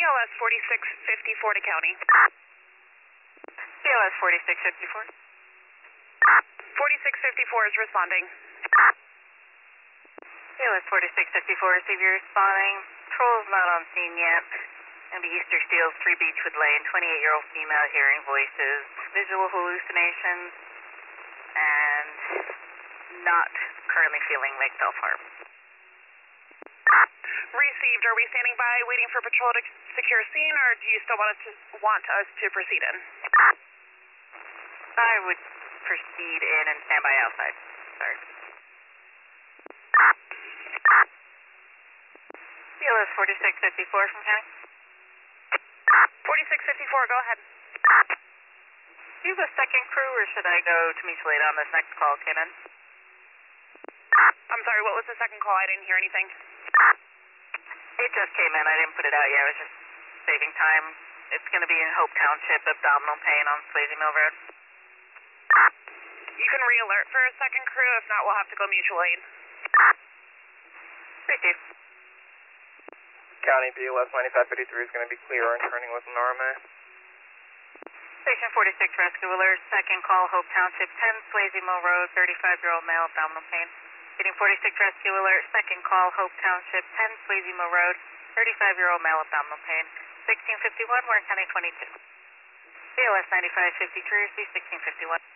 BLS 4654 to county. BLS 4654. 4654 is responding. BLS 4654, receive your responding. Patrol's not on scene yet. Going to be Easter Steels, 3 Beechwood Lane, 28-year-old female hearing voices, visual hallucinations, and not currently feeling like self-harm. Received. Are we standing by waiting for patrol to secure scene, or do you still want us to proceed in? I would proceed in and stand by outside. Sorry. BLS 4654 from county. 4654, go ahead. Do you have a second crew, or should I go to mutual aid on this next call came in? I'm sorry, what was the second call? I didn't hear anything. It just came in. I didn't put it out yet. I was just saving time. It's going to be in Hope Township, abdominal pain on Swayze Mill Road. You can re-alert for a second crew. If not, we'll have to go mutual aid. Receive. County BLS 9553 is going to be clear and turning with an RMA. Station 46 rescue alert. Second call, Hope Township, 10 Swayze Mill Road, 35-year-old male, abdominal pain. Getting 46 rescue alert. Second call, Hope Township, 10 Swayze Mill Road, 35-year-old male, abdominal pain. 1651, we're in County 22. BLS 9553, receive 1651.